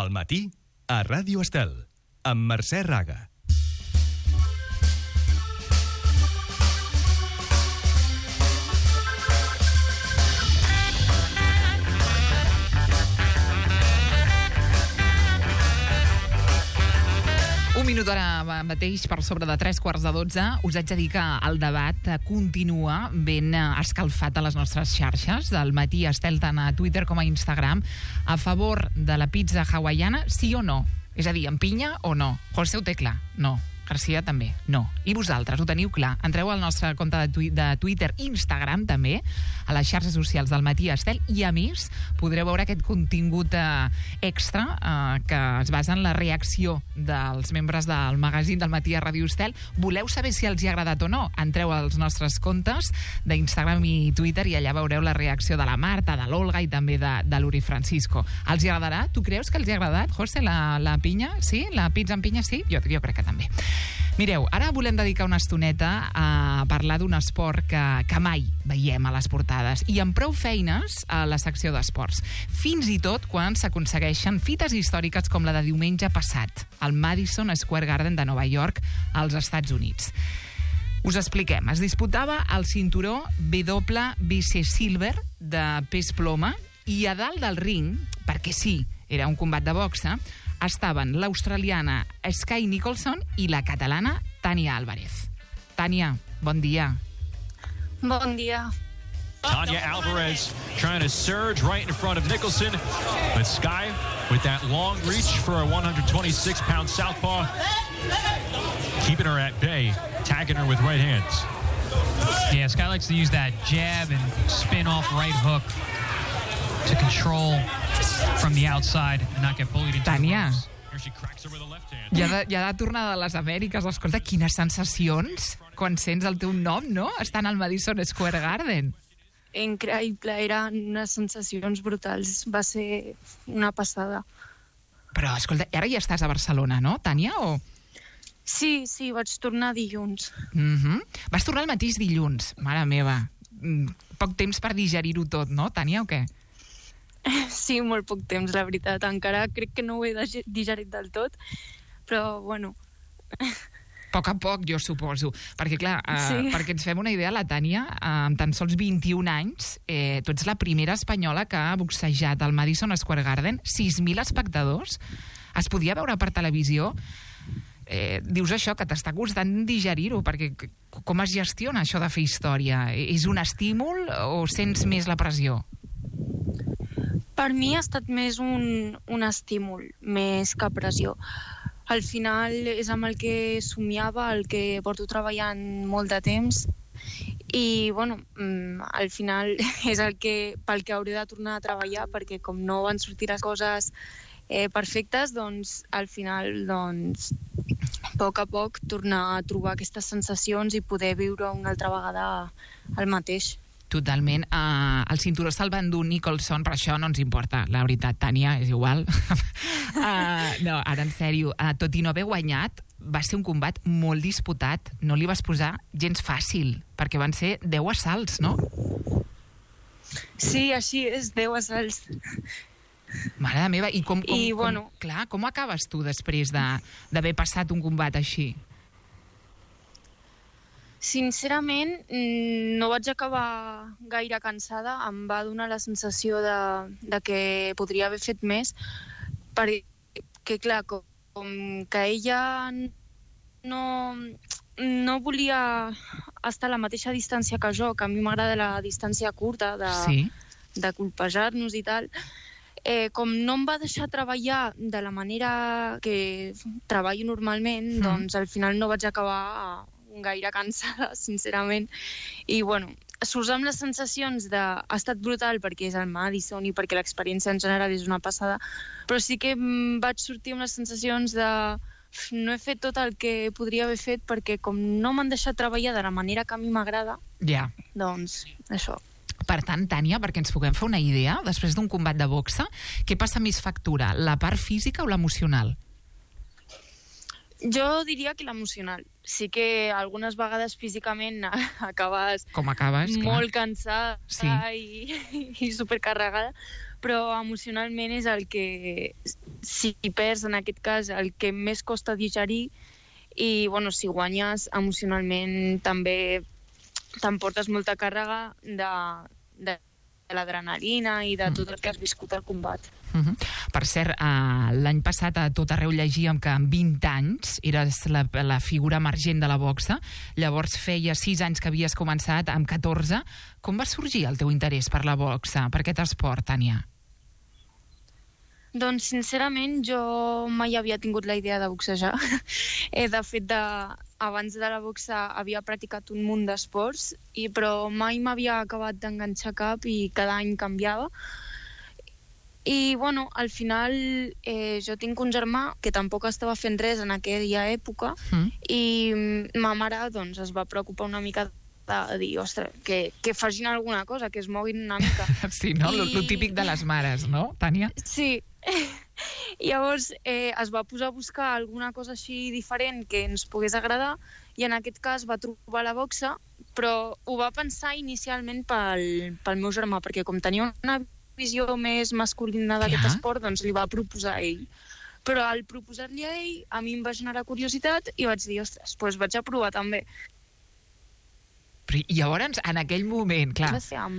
Al matí, a Ràdio Estel, amb Mercè Raga. Un minut ara mateix per sobre de 3:15. Us haig de dir que el debat continua ben escalfat a les nostres xarxes. Del matí, Estel, tant a Twitter com a Instagram, a favor de la pizza hawaiana, sí o no? És a dir, amb pinya o no? José ho té clar, no. Garcia també, no. I vosaltres, ho teniu clar? Entreu al nostre compte de Twitter, Instagram també, a les xarxes socials del matí Estel, i a més podreu veure aquest contingut extra que es basa en la reacció dels membres del magazín del matí a Ràdio Estel. Voleu saber si els hi ha agradat o no? Entreu als nostres comptes d'Instagram i Twitter i allà veureu la reacció de la Marta, de l'Olga i també de l'Uri Francisco. Els hi agradarà? Tu creus que els hi ha agradat, José, la pinya? Sí? La pizza amb pinya sí? Jo crec que també. Mireu, ara volem dedicar una estoneta a parlar d'un esport que mai veiem a les portades i amb prou feines a la secció d'esports. Fins i tot quan s'aconsegueixen fites històriques com la de diumenge passat, al Madison Square Garden de Nova York, als Estats Units. Us expliquem. Es disputava el cinturó WBC Silver de pes ploma i a dalt del ring, perquè sí, era un combat de boxa, estaven l'australiana Skye Nicholson i la catalana Tania Álvarez. Tania, bon dia. Bon dia. Tania Álvarez trying to surge right in front of Nicholson, but Skye with that long reach for a 126-pound southpaw, keeping her at bay, tagging her with right hands. Yeah, Skye likes to use that jab and spin off right hook to control from the outside and not get bullied into Tania, ja de tornada a les Amèriques. Escolta, quines sensacions quan sents el teu nom, no? Estan al Madison Square Garden. Increïble, eren unes sensacions brutals. Va ser una passada. Però, escolta, ara ja estàs a Barcelona, no, Tania, o...? Sí, vaig tornar dilluns. Vas tornar el mateix dilluns, mare meva. Poc temps per digerir-ho tot, no, Tania, o què? Sí, molt poc temps, la veritat. Encara crec que no ho he digerit del tot, però, bueno... A poc a poc, jo suposo. Perquè, clar, sí. Perquè ens fem una idea, la Tània, amb tan sols 21 anys, tu ets la primera espanyola que ha boxejat al Madison Square Garden, 6.000 espectadors, es podia veure per televisió. Dius això, que t'està costant digerir-ho, perquè com es gestiona això de fer història? És un estímul o sents més la pressió? Per mi ha estat més un estímul, més que pressió. Al final és amb el que somiava, el que porto treballant molt de temps i, bueno, al final és pel que hauré de tornar a treballar, perquè com no van sortir les coses perfectes, doncs al final, doncs, a poc tornar a trobar aquestes sensacions i poder viure una altra vegada el mateix. Totalment. El cinturó se'l va endur Nicholson, però això no ens importa, la veritat, Tània, és igual. No, ara en sèrio, tot i no haver guanyat, va ser un combat molt disputat. No li vas posar gens fàcil, perquè van ser 10 assalts, no? Sí, així és, 10 assalts. Mare meva, i bueno, com acabes tu després d'haver passat un combat així? Sincerament, no vaig acabar gaire cansada. Em va donar la sensació de que podria haver fet més, perquè, clar, com que ella no volia estar a la mateixa distància que jo, que a mi m'agrada la distància curta, de colpejar-nos i tal, com no em va deixar treballar de la manera que treballo normalment, doncs al final no vaig acabar gaire cansada, sincerament. I, bueno, surts amb les sensacions de... Ha estat brutal perquè és el Madison i perquè l'experiència en general és una passada, però sí que vaig sortir amb les sensacions de... No he fet tot el que podria haver fet perquè com no m'han deixat treballar de la manera que a mi m'agrada, doncs això. Per tant, Tània, perquè ens puguem fer una idea, després d'un combat de boxa, què passa més factura, la part física o l'emocional? Jo diria que l'emocional. Sí que algunes vegades físicament acabes... Com acabes, clar. Molt cansada i supercarregada, però emocionalment és el que, si perds en aquest cas, el que més costa digerir, i bueno, si guanyes emocionalment també t'emportes molta càrrega de l'adrenalina i de tot el que has viscut al combat. Per cert, l'any passat a Tot Arreu llegíem que amb 20 anys eres la figura emergent de la boxa. Llavors feia 6 anys que havies començat, amb 14. Com va sorgir el teu interès per la boxa, per aquest esport, Tània? Doncs, sincerament, jo mai havia tingut la idea de boxejar. De fet, abans de la boxa havia practicat un munt d'esports, però mai m'havia acabat d'enganxar cap i cada any canviava. I, bueno, al final jo tinc un germà que tampoc estava fent res en aquella època i ma mare doncs, es va preocupar una mica de dir, ostres, que facin alguna cosa, que es moguin una mica. Sí, no? Lo típic de les mares, no, Tània? Sí. Llavors es va posar a buscar alguna cosa així diferent que ens pogués agradar i en aquest cas va trobar la boxa, però ho va pensar inicialment pel meu germà, perquè com tenia una visió més masculina d'aquest esport, doncs li va proposar a ell. Però al proposar-li a ell, a mi em va generar curiositat i vaig dir, ostres, doncs vaig a provar també. I llavors, en aquell moment, clar...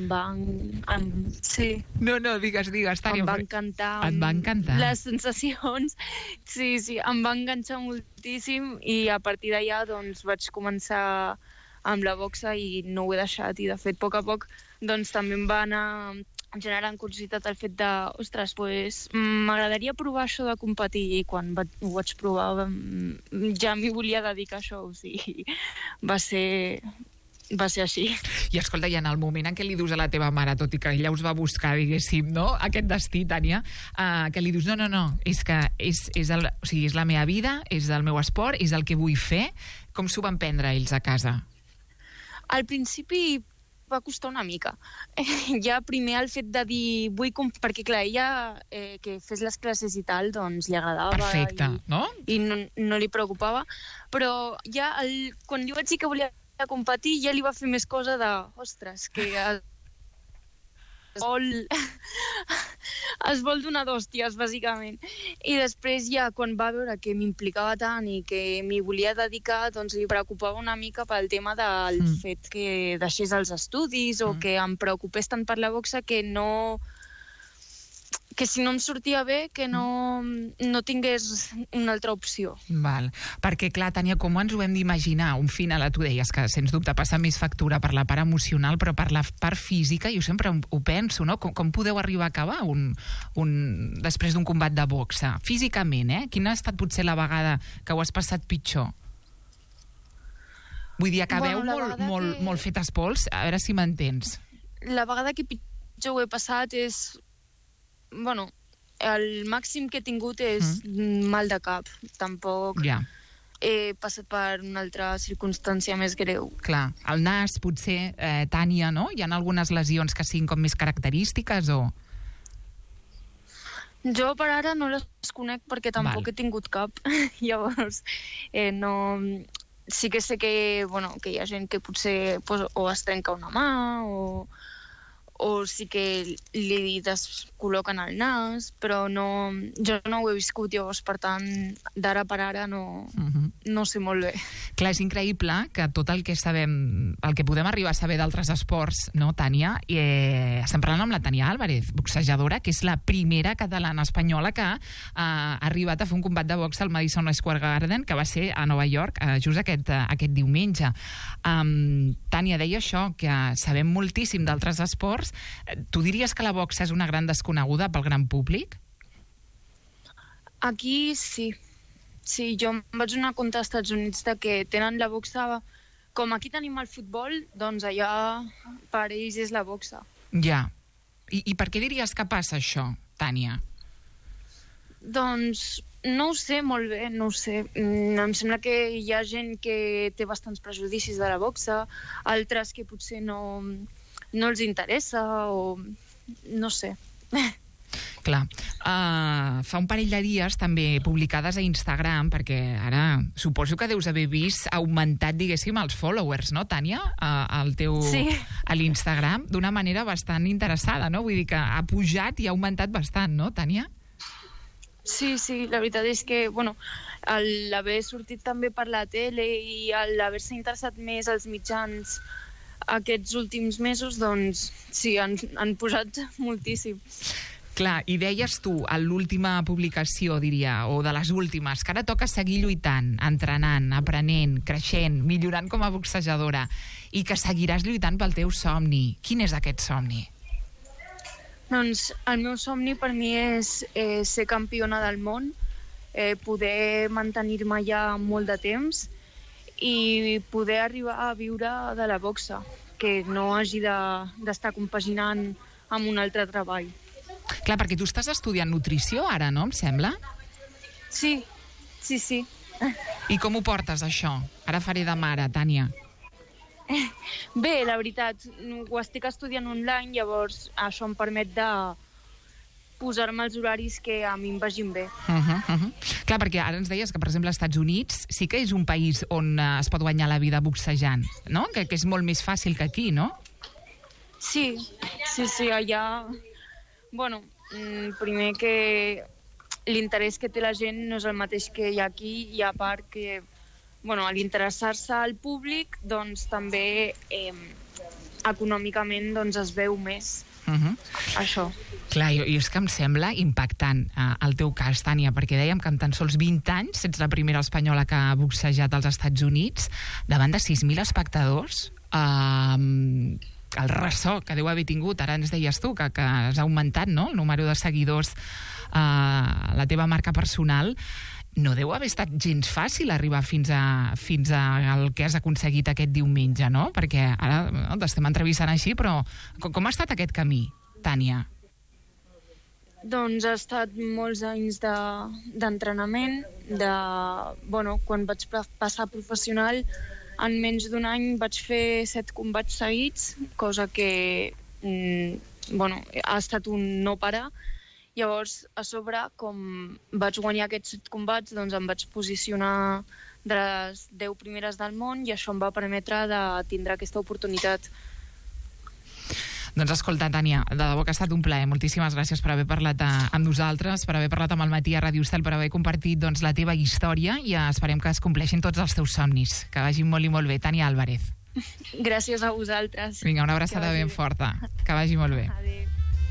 Sí. No, digues, Tània. Em va encantar. Et va encantar? Les sensacions. Sí, em va enganxar moltíssim i a partir d'allà doncs vaig començar amb la boxa i no ho he deixat. I de fet, a poc, doncs també em va anar generant curiositat el fet de, ostres, doncs m'agradaria provar això de competir, i quan ho vaig provar ja m'hi volia dedicar a això, o sigui, va ser així. I escolta, i en el moment en què li dius a la teva mare, tot i que ella us va buscar, diguéssim, no? Aquest destí, Tània, que li dius, no, és que és la meva vida, és el meu esport, és el que vull fer. Com s'ho van prendre ells a casa? Al principi va costar una mica. Ja primer el fet de dir perquè clar, ella que fes les classes i tal, doncs li agradava. Perfecte, no? I no li preocupava, però ja quan li vaig dir que volia a competir, ja li va fer més cosa de, ostres, que es vol donar d'hòsties, bàsicament. I després ja, quan va veure que m'implicava tant i que m'hi volia dedicar, doncs li preocupava una mica pel tema del fet que deixés els estudis o que em preocupés tant per la boxa que si no em sortia bé, que no tingués una altra opció. Val. Perquè, clar, Tània, com ens ho hem d'imaginar? Un final, tu deies que, sens dubte, passa més factura per la part emocional, però per la part física, jo sempre ho penso, no? Com podeu arribar a acabar després d'un combat de boxa? Físicament, Quina ha estat potser la vegada que ho has passat pitjor? Vull dir, acabeu molt fetes pols? A veure si m'entens. La vegada que pitjor ho he passat és... Bueno, el màxim que he tingut és mal de cap. Tampoc he passat per una altra circumstància més greu. Clar, el nas, potser, Tània, no? Hi ha algunes lesions que siguin com més característiques, o...? Jo per ara no les conec perquè tampoc he tingut cap. Llavors, no... Sí que sé que hi ha gent que potser o es trenca una mà o sí que li descol·loquen el nas, però jo no ho he viscut, llavors, per tant, d'ara per ara no sé molt bé. Clar, és increïble que tot el que sabem, el que podem arribar a saber d'altres esports, no, Tània? Estem parlant amb la Tània Álvarez, boxejadora, que és la primera catalana espanyola que ha arribat a fer un combat de boxa al Madison Square Garden, que va ser a Nova York just aquest diumenge. Tània, deia això, que sabem moltíssim d'altres esports. Tu diries que la boxa és una gran desconeguda pel gran públic? Aquí sí. Sí, jo em vaig donar compte als Estats Units que tenen la boxa... Com aquí tenim el futbol, doncs allà per ells és la boxa. Ja. I per què diries que passa això, Tània? Doncs no ho sé molt bé, no ho sé. Em sembla que hi ha gent que té bastants prejudicis de la boxa, altres que potser no els interessa o no sé. Clar. Fa un parell de dies també publicades a Instagram, perquè ara suposo que deus haver vist augmentat, diguéssim, els followers, no, Tània? Sí. A l'Instagram, d'una manera bastant interessada, no? Vull dir que ha pujat i ha augmentat bastant, no, Tània? Sí, la veritat és que, l'haver sortit també per la tele i l'haver-se interessat més als mitjans aquests últims mesos, doncs sí, han pujat moltíssim. Clar, i deies tu, a l'última publicació, diria, o de les últimes, que ara toca seguir lluitant, entrenant, aprenent, creixent, millorant com a boxejadora, i que seguiràs lluitant pel teu somni. Quin és aquest somni? Doncs el meu somni per mi és ser campiona del món, poder mantenir-me allà molt de temps i poder arribar a viure de la boxa, que no hagi d'estar compaginant amb un altre treball. Clar, perquè tu estàs estudiant nutrició ara, no, em sembla? Sí. I com ho portes, això? Ara faré de mare, Tània. Bé, la veritat, ho estic estudiant online, llavors això em permet de posar-me els horaris que a mi em vagin bé. Clar, perquè ara ens deies que, per exemple, als Estats Units sí que és un país on es pot guanyar la vida boxejant, no? Que és molt més fàcil que aquí, no? Sí, allà... primer que l'interès que té la gent no és el mateix que hi ha aquí, i a part que, a l'interessar-se al públic, doncs també econòmicament es veu més. Això. Clar, i és que em sembla impactant el teu cas, Tània, perquè dèiem que amb tan sols 20 anys ets la primera espanyola que ha boxejat als Estats Units davant de 6.000 espectadors. El ressò que deu haver tingut, ara ens deies tu que has augmentat, no?, el número de seguidors a la teva marca personal. No deu haver estat gens fàcil arribar fins al que has aconseguit aquest diumenge, no? Perquè ara t'estem entrevistant així, però com ha estat aquest camí, Tània? Doncs ha estat molts anys d'entrenament, quan vaig passar a professional, en menys d'un any vaig fer 7 combats seguits, cosa que ha estat un no parar. Llavors, a sobre, com vaig guanyar aquests 7 combats, doncs em vaig posicionar de les 10 primeres del món, i això em va permetre de tindre aquesta oportunitat. Doncs escolta, Tània, de debò que ha estat un plaer. Moltíssimes gràcies per haver parlat amb nosaltres, per haver parlat amb el Matí a Ràdio Estel, per haver compartit la teva història, i esperem que es compleixin tots els teus somnis. Que vagin molt i molt bé. Tània Álvarez. Gràcies a vosaltres. Vinga, una abraçada ben forta. Que vagi molt bé. Adéu.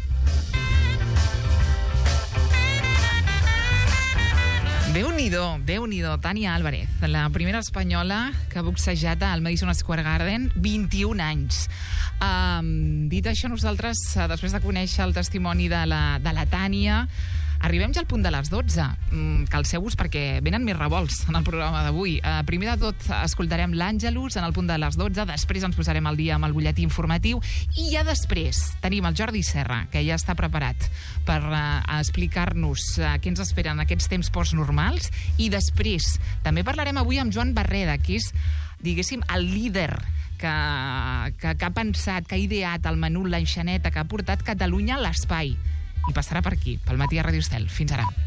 Déu-n'hi-do, Tània Álvarez, la primera espanyola que ha boxejat al Madison Square Garden, 21 anys. Dit això, nosaltres, després de conèixer el testimoni de la Tània, arribem ja al punt de les 12. Calceu-vos perquè venen més revolts en el programa d'avui. Primer de tot escoltarem l'Àngelus en el punt de les 12, després ens posarem al dia amb el butlletí informatiu, i ja després tenim el Jordi Serra, que ja està preparat per explicar-nos què ens esperen aquests temps postnormals, i després també parlarem avui amb Joan Barreda, que és, diguéssim, el líder que ha pensat, que ha ideat el menú l'enxaneta, que ha portat Catalunya a l'espai. I passarà per aquí, pel Matí a Ràdio Estel. Fins ara.